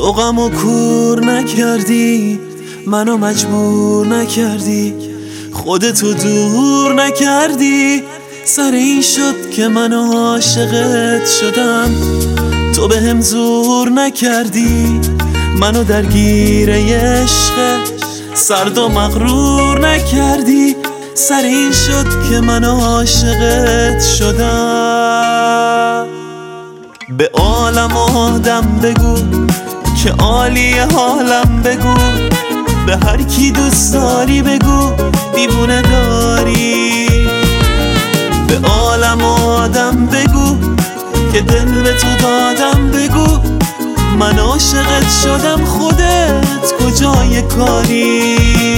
تو غمو کور نکردی، منو مجبور نکردی، خودتو دور نکردی. سر این شد که منو عاشقت شدم، تو بهم زور نکردی، منو درگیر عشق سرد و مغرور نکردی. سر این شد که منو عاشقت شدم. به عالم آدم بگو که عالی حالم بگو، به هر کی دوست داری بگو دیوونه داری. به عالم آدم بگو که دل به تو دادم بگو، من عاشقت شدم خودت کجای کاری.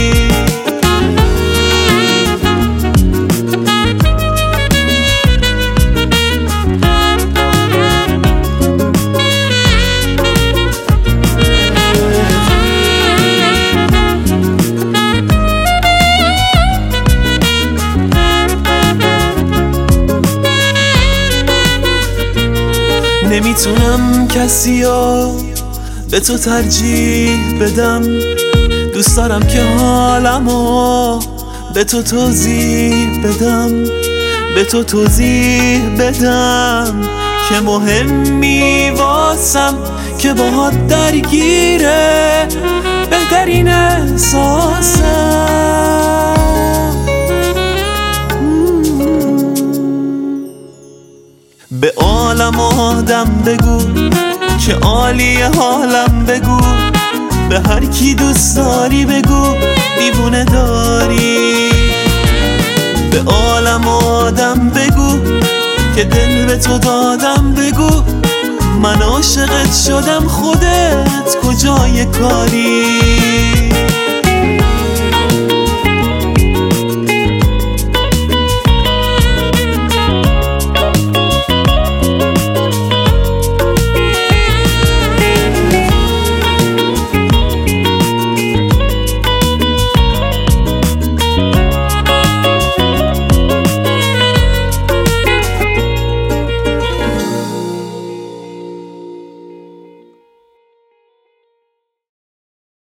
نمیتونم کسیو به تو ترجیح بدم، دوست دارم که حالمو به تو توضیح بدم، به تو توضیح بدم که مهمی واسم که باهات درگیره بهترین احساسم. به عالم آدم بگو که عالی حالم بگو، به هر کی دوست داری بگو دیوونه داری. به عالم آدم بگو که دل به تو دادم بگو، من عاشقت شدم خودت کجای کاری.